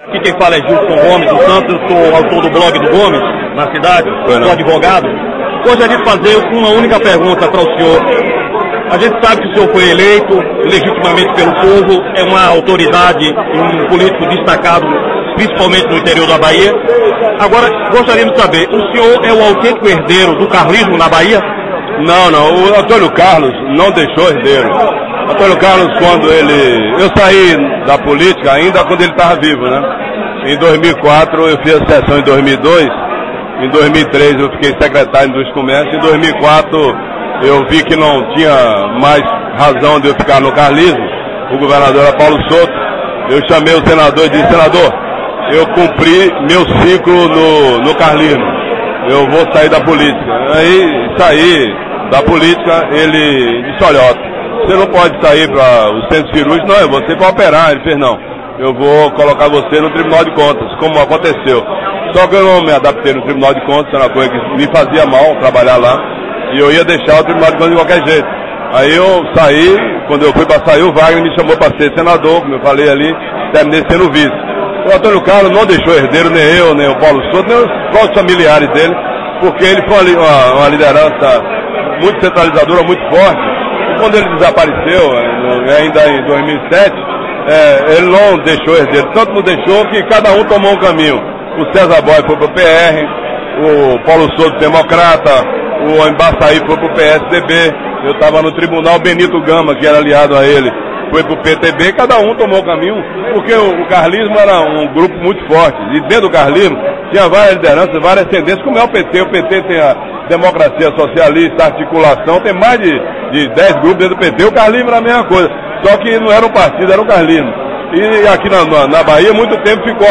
Aqui quem fala é Gilson Gomes dos Santos, eu sou autor do blog do Gomes, na cidade, sou advogado. Gostaria de fazer uma única pergunta para o senhor. A gente sabe que o senhor foi eleito legitimamente pelo povo, é uma autoridade, um político destacado, principalmente no interior da Bahia. Agora, gostaríamos de saber, o senhor é o autêntico herdeiro do carlismo na Bahia? Não, o Antônio Carlos não deixou herdeiro. Antônio Carlos, quando eu saí da política ainda quando ele estava vivo, né? Em 2004 eu fiz a sessão em 2002, em 2003 eu fiquei secretário dos comércios, em 2004 eu vi que não tinha mais razão de eu ficar no carlismo, o governador era Paulo Souto, eu chamei o senador e disse: senador, eu cumpri meu ciclo no carlismo, eu vou sair da política. Aí saí da política, ele disse: olha, você não pode sair para o centro cirúrgico, não, é você para operar. Ele fez: não, eu vou colocar você no Tribunal de Contas, como aconteceu. Só que eu não me adaptei no Tribunal de Contas, era uma coisa que me fazia mal trabalhar lá, e eu ia deixar o Tribunal de Contas de qualquer jeito. Aí eu saí, quando eu fui para sair, o Wagner me chamou para ser senador, como eu falei ali, terminei sendo vice. O Antônio Carlos não deixou herdeiro, nem eu, nem o Paulo Souto, nem os próprios familiares dele, porque ele foi uma liderança muito centralizadora, muito forte. Quando ele desapareceu, ainda em 2007, ele não deixou herdeiro, tanto não deixou que cada um tomou um caminho. O César Boy foi para o PR, o Paulo Souto Democrata, o Embaçaí foi para o PSDB, eu estava no tribunal, Benito Gama, que era aliado a ele, foi para o PTB, cada um tomou o caminho, porque o carlismo era um grupo muito forte, e dentro do carlismo tinha várias lideranças, várias tendências, como é o PT tem a democracia socialista, a articulação, tem mais de 10 grupos dentro do PT, o carlismo era a mesma coisa, só que não era um partido, era um carlismo. E aqui na Bahia, muito tempo ficou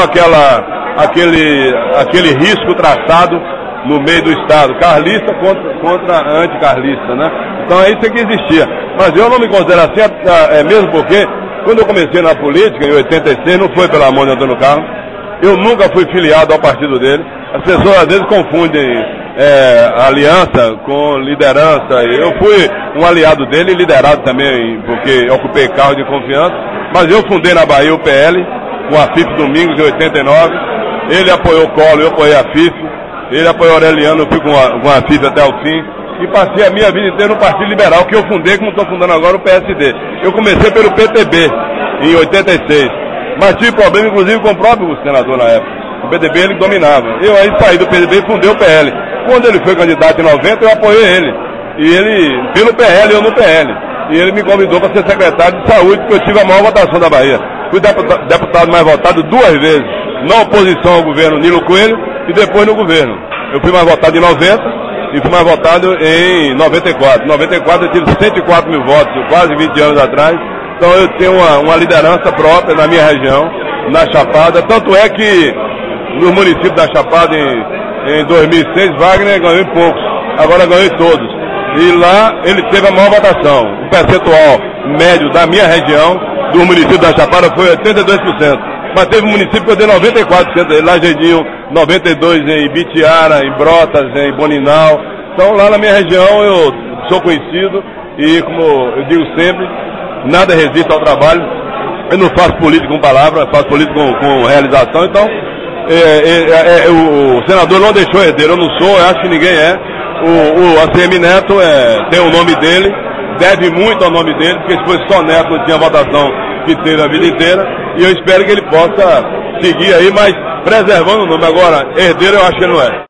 aquele risco traçado no meio do Estado, carlista contra anticarlista, né? Então é isso que existia. Mas eu não me considero assim, mesmo porque, quando eu comecei na política, em 86, não foi pela mão de Antônio Carlos, eu nunca fui filiado ao partido dele. As pessoas às vezes confundem aliança com liderança. Eu fui um aliado dele e liderado também, porque ocupei cargo de confiança, mas eu fundei na Bahia o PL, com a FIF Domingos, em 89, ele apoiou o Collor, eu apoiei a FIF, ele apoiou o Aureliano, eu fui com a FIF até o fim, e passei a minha vida inteira no Partido Liberal, que eu fundei, como estou fundando agora, o PSD. Eu comecei pelo PTB, em 86, mas tive problema, inclusive, com o próprio senador na época. O PTB ele dominava. Eu aí saí do PTB e fundei o PL. Quando ele foi candidato em 90, eu apoiei ele. E ele, pelo PL, eu no PL. E ele me convidou para ser secretário de saúde, porque eu tive a maior votação da Bahia. Fui deputado mais votado 2 vezes, na oposição ao governo Nilo Coelho e depois no governo. Eu fui mais votado em 90 e fui mais votado em 94. Em 94 eu tive 104 mil votos, quase 20 anos atrás. Então eu tenho uma liderança própria na minha região, na Chapada. Tanto é que no município da Chapada, em 2006, Wagner ganhou em poucos, agora ganhou em todos. E lá ele teve a maior votação. O percentual médio da minha região, do município da Chapada, foi 82%. Mas teve um município que eu dei 94%, Lajedinho, 92% em Ibitiara, em Brotas, em Boninal. Então lá na minha região eu sou conhecido e, como eu digo sempre, nada resiste ao trabalho. Eu não faço política com palavras, faço política com realização. Então o senador não deixou herdeiro, eu não sou, eu acho que ninguém é. O ACM Neto tem o nome dele, deve muito ao nome dele, porque se fosse só Neto não tinha votação que teve a vida inteira, e eu espero que ele possa seguir aí, mas preservando o nome. Agora, herdeiro eu acho que ele não é.